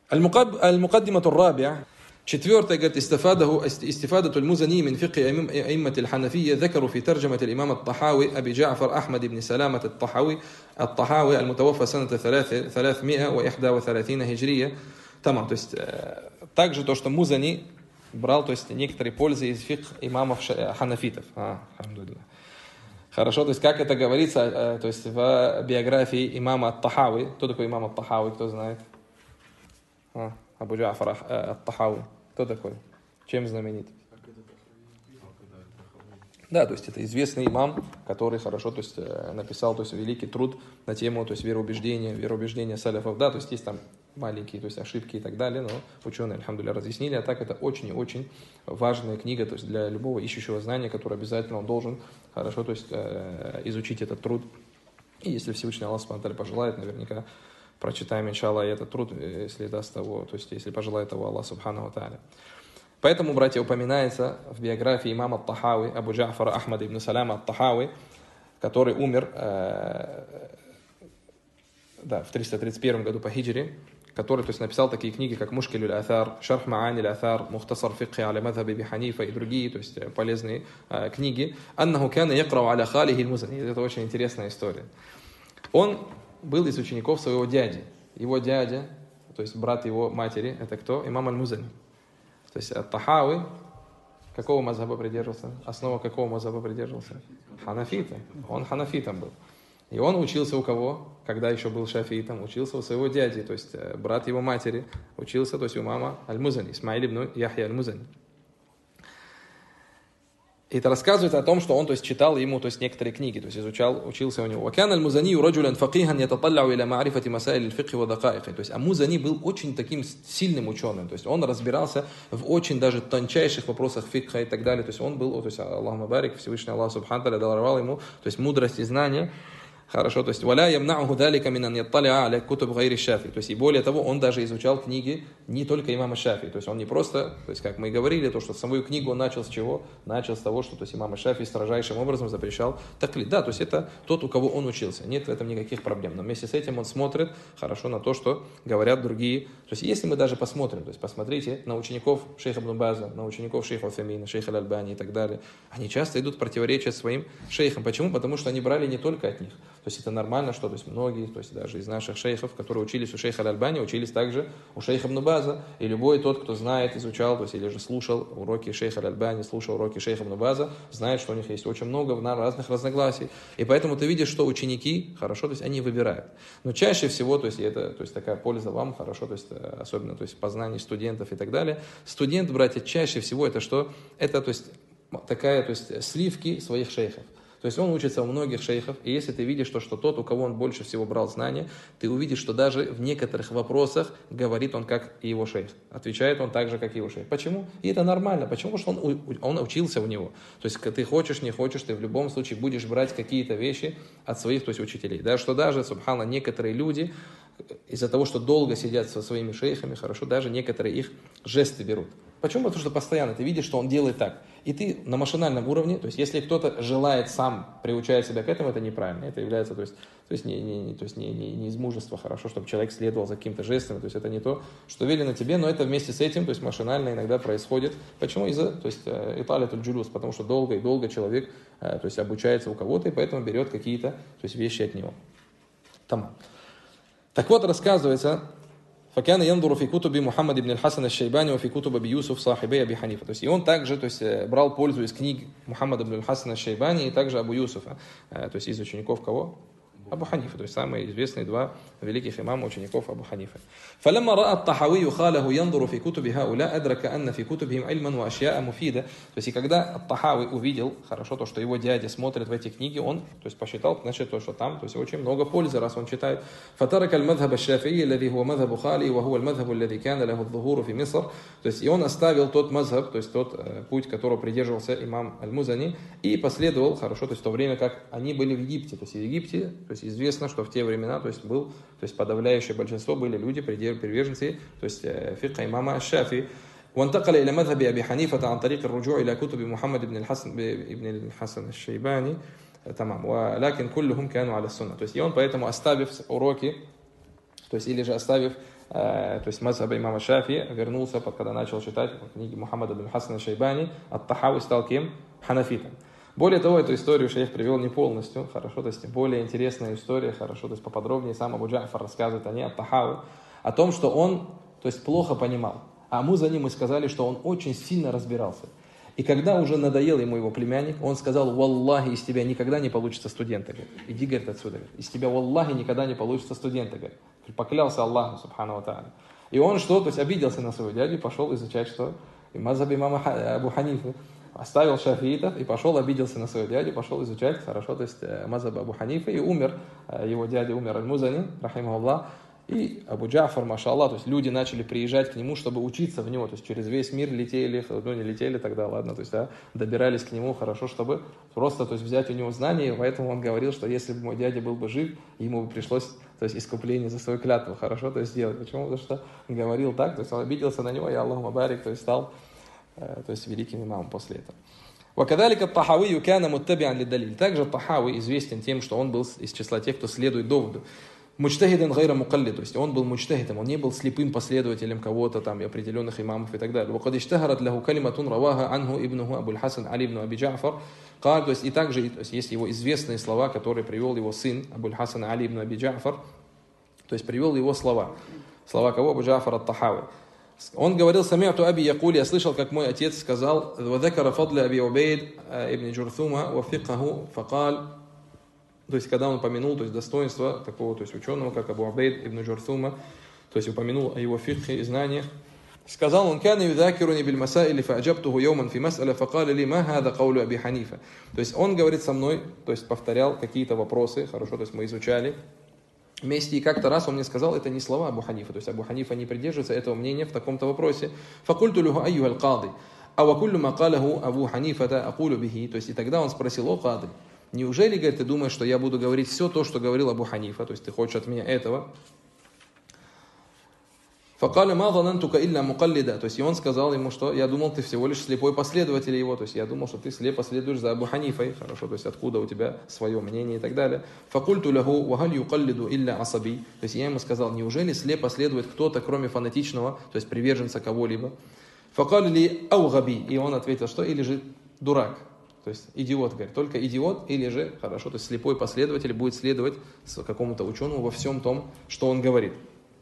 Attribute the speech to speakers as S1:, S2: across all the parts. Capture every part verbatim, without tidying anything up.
S1: المقدمة الرابعة. Четвертое, говорит, استفادة المزني من فقه أئمة الحنفية ذكروا في ترجمة الإمام الطحاوي أبي جعفر أحمد بن سلامة الطحاوي الطحاوي المتوفى سنة ثلاثمائة وواحد وثلاثين هجرية. Тамам, то есть также то, что Музани брал, то есть некоторые пользы из фикх имамов ханафитов. А, Хорошо, то есть как это говорится, то есть в биографии имама ат-Тахави. Кто такой имам ат-Тахави, кто знает? А, Абу Джафар ат-Тахави. Кто такой? Чем знаменит? Да, то есть это известный имам, который хорошо, то есть написал, то есть великий труд на тему, то есть вероубеждения, вероубеждения саляфов. Да, то есть есть там маленькие, то есть ошибки и так далее, но ученые, альхамдулилля, разъяснили. А так это очень и очень важная книга, то есть для любого ищущего знания, который обязательно он должен хорошо, то есть изучить этот труд. И если Всевышний Аллах Субхану ва Тааля пожелает, наверняка прочитаем, иншаллах, этот труд, если даст того, то есть если пожелает того Аллах Субхану ва Тааля. Поэтому, братья, упоминается в биографии имама ат-Тахави, Абу Джафара Ахмада ибн Саляма ат-Тахави, который умер э, да, в триста тридцать первом году по хиджре, который, то есть, написал такие книги, как Мушкиль аль-Аthар, Шарх Маани аль-Аthar, Мухтасар фикхи аля мазхаби би Ханифа и другие, то есть полезные э, книги. Аннаху кана якрау аля халихи аль-Музани. Это очень интересная история. Он был из учеников своего дяди. Его дядя, то есть брат его матери, это кто? Имам аль-Музани. То есть ат-Тахави какого мазхаба придерживался? Основа какого мазхаба придерживался? Ханафита. Он ханафитом был. И он учился у кого? Когда еще был шафиитом? Учился у своего дяди, то есть брат его матери. Учился, то есть у имама аль-Музани, Исмаиль ибн Яхья аль-Музани. И это рассказывает о том, что он, то есть, читал ему, то есть, некоторые книги, то есть изучал, учился у него. وَكَانَ الْمُزَنِيُّ رَجُلًا فَقِيهًا يَتَطَلَّعُ إِلَى مَعْرِفَةِ مَسَائِلِ الْفِقْهِ وَدَقَائِقِ. То есть, а Музани был очень таким сильным ученым, то есть он разбирался в очень даже тончайших вопросах фикха и так далее. То есть он был, то есть Аллаху барик, Всевышний Аллах Субхану ва Тааля даровал ему, то есть мудрость и знания. Хорошо, то есть وَلَا يَمْنَعُهُ ذَلِكَ مِنْ أَنْ يَطَّلِعَ عَلَى كُتُبِ غَيْرِ الشَّافِعِ. То есть и более того, он даже изучал книги не только имама Шафи. То есть он не просто, то есть как мы и говорили, то, что самую книгу он начал с чего? Начал с того, что то есть имам Шафи строжайшим образом запрещал таклид. Да, то есть это тот, у кого он учился. Нет в этом никаких проблем. Но вместе с этим он смотрит хорошо на то, что говорят другие. То есть если мы даже посмотрим, то есть посмотрите на учеников шейха ибн База, на учеников шейха Уфаймина, шейха аль-Альбани и так далее, они часто идут в противоречие своим шейхам. Почему? Потому что они брали не только от них. То есть это нормально, что то есть многие, то есть даже из наших шейхов, которые учились у шейха аль-Альбани, учились также у шейха ибн База. И любой тот, кто знает, изучал, то есть или же слушал уроки шейха аль-Альбани, слушал уроки шейха ибн База, знает, что у них есть очень много разных разногласий. И поэтому ты видишь, что ученики, хорошо, то есть они выбирают. Но чаще всего, то есть это то есть такая польза вам, хорошо, то есть особенно то есть познание студентов и так далее. Студент, братья, чаще всего это что? Это то есть такая, то есть сливки своих шейхов. То есть он учится у многих шейхов, и если ты видишь, то, что тот, у кого он больше всего брал знания, ты увидишь, что даже в некоторых вопросах говорит он как и его шейх. Отвечает он так же, как и его шейх. Почему? И это нормально. Почему? Потому что он, он учился у него. То есть ты хочешь, не хочешь, ты в любом случае будешь брать какие-то вещи от своих, то есть учителей. Да, что даже, субхана, некоторые люди из-за того, что долго сидят со своими шейхами, хорошо, даже некоторые их жесты берут. Почему? Потому что постоянно ты видишь, что он делает так. И ты на машинальном уровне, то есть если кто-то желает сам приучать себя к этому, это неправильно. Это является, то есть, то есть, не, не, то есть не, не, не из мужества хорошо, чтобы человек следовал за какими-то жестами. То есть это не то, что велено тебе, но это вместе с этим, то есть машинально иногда происходит. Почему? Из-за, то есть италитуль джулус, потому что долго и долго человек, то есть обучается у кого-то, и поэтому берет какие-то, то есть вещи от него. Там. Так вот, рассказывается, فكان ينظر في كتب محمد بن الحسن الشيباني وفي كتب أبي يوسف صاحبي أبي حنيفة. То есть и он также, то есть брал пользу из книг Мухаммада ибн аль-Хасана аш-Шейбани и также Абу Юсуфа, то есть из учеников кого? Абу Ханифа, то есть самые известные два великих имама учеников Абу Ханифа. فلما رأى الطحاوي خاله ينظر في كتب هؤلاء أدرك أن في كتبهم علما وأشياء مفيدة. То есть и когда ат-Тахави увидел, хорошо, то, что его дядя смотрит в эти книги, он, то есть посчитал, значит, то, что там, то есть очень много пользы, раз он читает. فترك المذهب الشافعي الذي هو مذهب خالي وهو المذهب الذي كان له الظهور في مصر. То есть и он оставил тот мазхаб, то есть тот э, путь, которого придерживался имам аль-Музани, и последовал, хорошо, то есть в то время, как они были в Египте. То есть в Египте, то есть известно, что в те времена, то есть был, то есть подавляющее большинство были люди, приверженцы, то есть фикха имама аш-Шафи. وانتقل إلى مذهب أبي حنيفة عن طريق الرجوع إلى كتب محمد بن الحسن بن الحسن الشيباني. تمام. ولكن كلهم كانوا على السنة. То есть и он поэтому, оставив уроки, то есть или же оставив то есть мазхаба имама Шафи, вернулся, когда начал читать книги Мухаммада бин Хасана Шайбани, ат-Тахави стал кем? Ханафитом. Более того, эту историю шейх привел не полностью, хорошо, то есть более интересная история, хорошо, то есть поподробнее сам Абу Джа'фар рассказывает о ней, ат-Тахави, о том, что он, то есть плохо понимал. А Музани мы сказали, что он очень сильно разбирался. И когда уже надоел ему его племянник, он сказал: «Валлахи, из тебя никогда не получится студента». Говорит. Иди, говорит, отсюда. Говорит. Из тебя, валлахи, никогда не получится студента. Говорит. Поклялся Аллаху, субхану ва тааля. И он что, то есть обиделся на своего дядю, пошел изучать что? И мазхаб имама Абу Ханифы. Оставил шафиитов и пошел, обиделся на своего дядю, пошел изучать, хорошо, то есть мазхаб Абу Ханифы, и умер, его дядя умер аль-Музани, рахимахуллах. И Абу Джа'фар, машаллах, то есть люди начали приезжать к нему, чтобы учиться в него, то есть через весь мир летели, ну не летели тогда, ладно, то есть да, добирались к нему, хорошо, чтобы просто, то есть взять у него знания, поэтому он говорил, что если бы мой дядя был бы жив, ему бы пришлось, то есть искупление за свою клятву, хорошо, то есть сделать. Почему? Потому что он говорил так, то есть он обиделся на него, и Аллаху мабарик, то есть стал, то есть великим имамом после этого. وكذلك الطحاوي كان متبعا للدليل. Также Тахави известен тем, что он был из числа тех, кто следует доводу. Муджтахидан гайра мукаллид, то есть он был муджтахидом, он не был слепым последователем кого-то там, определенных имамов и так далее. وقد اشتهرت له كلمة رواها عنه ابنه أبو الحسن علي بن أبي جعفر قال, то есть и также то есть, есть его известные слова, которые привел его сын Абу Хасан Али ибн Аби Джа'фар, то есть привел его слова. Слова кого? Абу Джа'фар ат-Тахави. Он говорил: «Сами'ту аби якуль», я слышал, как мой отец сказал: «Вадакара фадля аби Убейд ибн Джуртума ва фикхаху факаль». То есть, когда он упомянул, то есть, достоинство такого, то есть, ученого, как Абу Убейд ибн Джуртума, то есть, упомянул о его фикхе и знаниях, сказал он: «Кана юдакируни биль масаили фа'аджабтуху йоман фи мас'аля факаля ли ма хада каулю аби Ханифа». То есть, он говорит со мной, то есть, повторял какие-то вопросы, хорошо, то есть, мы изучали вместе, и как-то раз он мне сказал: это не слова Абу Ханифа, то есть, Абу Ханифа не придерживается этого мнения в таком-то вопросе. «Факульту луху айюха аль-кады, ава куллю ма калаху Абу Ханифата акулю бихи». То есть, и тогда он спросил: «О, кады, неужели, говорит, ты думаешь, что я буду говорить все то, что говорил Абу Ханифа, то есть ты хочешь от меня этого?» «Факаля ма занантука илля мукаллида». То есть и он сказал ему, что я думал, ты всего лишь слепой последователь его, то есть я думал, что ты слепо следуешь за Абу Ханифой, хорошо, то есть откуда у тебя свое мнение и так далее. «Факульту лаху вахаль юкаллиду илля асаби». То есть я ему сказал: неужели слепо следует кто-то, кроме фанатичного, то есть приверженца кого-либо? «Факаля ли аугаби». И он ответил, что или же дурак. То есть идиот, говорит, только идиот или же, хорошо, то есть слепой последователь будет следовать какому-то ученому во всем том, что он говорит.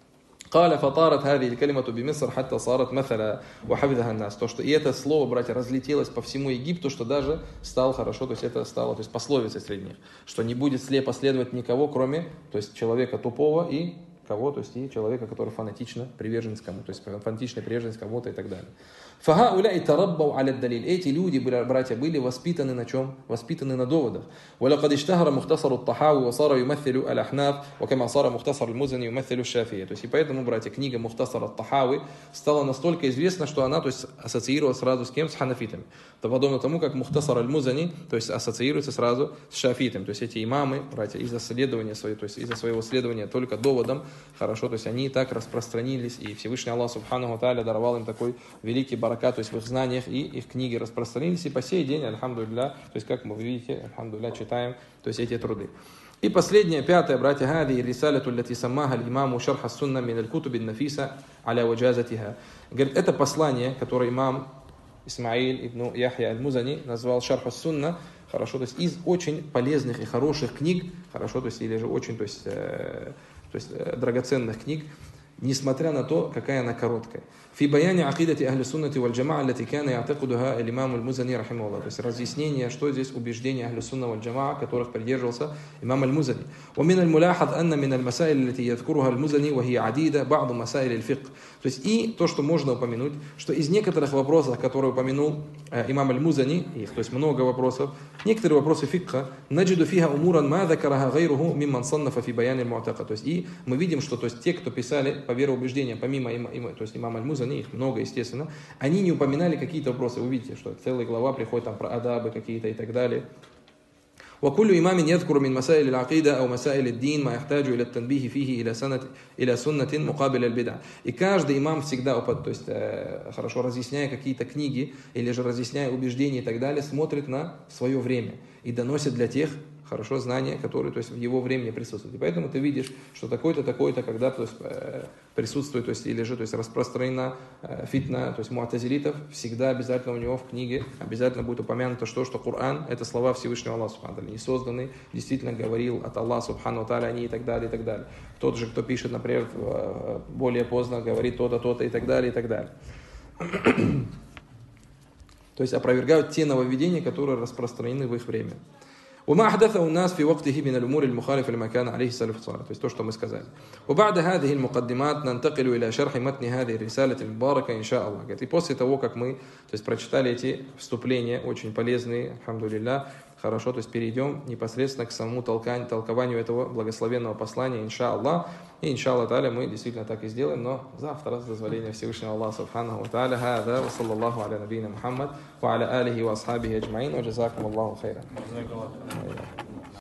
S1: قال فطارت هذه الكلمة بمصر حتى صارت مثلا وحفظها الناس. То, что и это слово, братья, разлетелось по всему Египту, что даже стало хорошо, то есть это стало, то есть пословицей среди них, что не будет слепо следовать никого, кроме, то есть человека тупого и кого, то есть и человека, который фанатично приверженец кому, то есть фанатичный приверженец кому-то и так далее. «Фахауляй тараббау аля далиль». Эти люди, братья, были воспитаны на чем? Воспитаны на доводах. «Валакад иштахара мухтасару ат-Тахави ва сара юмаthилу аль-Ахнаф, ва кама сара мухтасар аль-Музани юмаthилу аш-Шафии». То есть и поэтому, братья, книга Мухтасар ат-Тахави стала настолько известна, что она, то есть, ассоциировалась сразу с кем? С ханафитами. То подобно тому, как Мухтасар аль-Музани, то есть ассоциируется сразу с шафитами. То есть эти имамы, братья, из-за следования своего, то есть из-за своего следования только доводам, хорошо, то есть они так распространились, и Всевышний Аллах Субханаху ва Тааля даровал им такой великий баракат, то есть в их знаниях, и их книги распространились, и по сей день, альхамдулилля, то есть как мы видите, альхамдулилля, читаем, то есть эти труды. И последнее, пятое, братья, «Хади рисаляту лати саммаха аль-имаму шарх ас-сунна мин аль-кутуби ан-нафиса аля ваджазатиха». Говорит, это послание, которое имам Исмаиль ибн Яхья аль-Музани назвал шарх ас-сунна, хорошо, то есть из очень полезных и хороших книг, хорошо, то есть или же очень, то есть, э, то есть э, драгоценных книг, несмотря на то, какая она короткая. «Фи баяни акидати ахли суннати валь джамаа лати кана я'такудуха аль-имам аль-Музани рахимахуллах». То есть разъяснение, что здесь убеждения ахли сунна валь джамаа, которых придерживался имам аль-Музани. «Ва мин аль-муляхад анна мин аль-масаиль лати ядкуруха аль-Музани ва хия адида ба'ду масаиль аль-фикх». То есть и то, что можно упомянуть, что из некоторых вопросов, которые упомянул э, имам аль-Музани, их, то есть много вопросов, некоторые вопросы фикха, наджиду фиха умуран ма закараха гайруху мимман саннафа фи баяни аль-му'така. То есть и мы видим, что то есть те, кто писали по вероубеждениям, помимо има, има, то есть имама аль-Музани, их много, естественно, они не упоминали какие-то вопросы. Вы видите, что целая глава приходит там про адабы какие-то и так далее. وكل إمام يذكر من مسائل العقيدة أو مسائل الدين ما يحتاج إلى التنبيه فيه إلى سنة إلى سنة مقابل البدع. И каждый имам всегда, то есть хорошо разъясняя какие-то книги или же разъясняя убеждения и так далее, смотрит на свое время и доносит для тех, хорошо, знания, которые, то есть, в его времени присутствуют. И поэтому ты видишь, что такой-то, такой-то, когда, то есть, присутствует, то есть, или же, то есть, распространена фитна, то есть, муатазилитов, всегда обязательно у него в книге обязательно будет упомянуто, что, что Коран — это слова Всевышнего Аллаха, субхану не созданный, действительно говорил от Аллаха, субхану тааля, они и так далее, и так далее. Тот же, кто пишет, например, более поздно, говорит то-то, то-то, и так далее, и так далее. То есть опровергают те нововведения, которые распространены в их время. وما أحدثه الناس في وقته من الأمور المخالفة لما كان عليه السلف الصالح. То есть то, что мы сказали. وبعد هذه المقدمات ننتقل إلى شرح متن هذه الرسالة المباركة إن شاء الله. И после того, как мы, то есть, прочитали эти вступления, очень полезные, алхамдулилля, хорошо, то есть перейдем непосредственно к самому толканию, толкованию этого благословенного послания, инша Аллах. И инша Аллах та'аля мы действительно так и сделаем, но завтра с дозволения Всевышнего Аллаха субханаху ва та'аля. Хада ва саллаллаху аля набийна Мухаммад ва аля алихи ва асхабихи аджмаин ва джазакум Аллаху хайран.